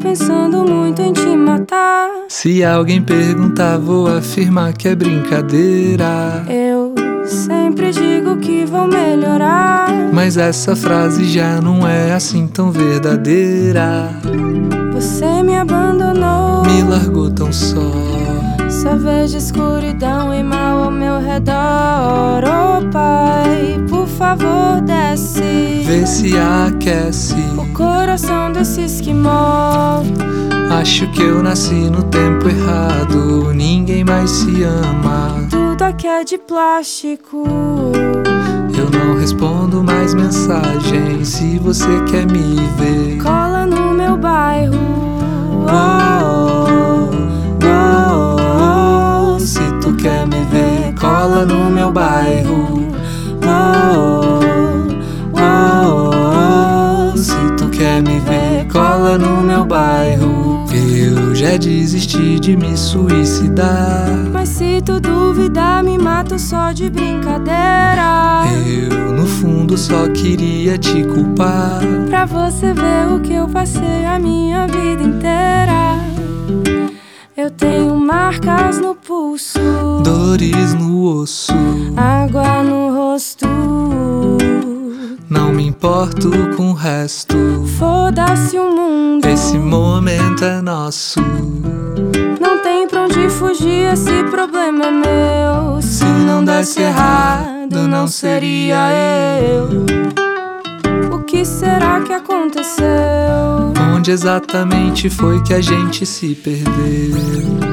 pensando muito em te matar. Se alguém perguntar, vou afirmar que é brincadeira. Eu sempre digo que vou melhorar, mas essa frase já não é assim tão verdadeira. Você me abandonou, me largou tão só. Só vejo escuridão e mal ao meu redor. Oh Pai, por favor desce, vê se aquece o coração desse esquimó. Acho que eu nasci no tempo errado, ninguém mais se ama. Tudo aqui é de plástico. Eu não respondo mais mensagens. Se você quer me ver, cola no meu bairro. Se tu quer me ver, cola no meu bairro. Se tu quer me ver, cola no meu bairro. Eu já desisti de me suicidar, mas se tu duvidar, me mato só de brincadeira. Eu no fundo só queria te culpar, pra você ver o que eu passei a minha vida inteira. Eu tenho marcas no pulso, dores no osso, água no rosto. Não me importo com o resto, foda-se o mundo, esse momento é nosso. Não tem pra onde fugir, esse problema é meu. Se não desse errado, não seria eu. O que será que aconteceu? Onde exatamente foi que a gente se perdeu?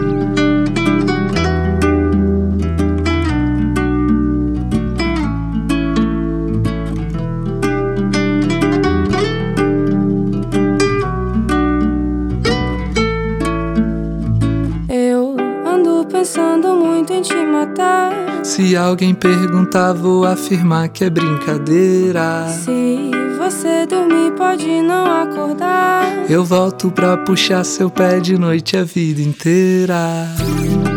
Pensando muito em te matar. Se alguém perguntar, vou afirmar que é brincadeira. Se você dormir, pode não acordar. Eu volto pra puxar seu pé de noite a vida inteira.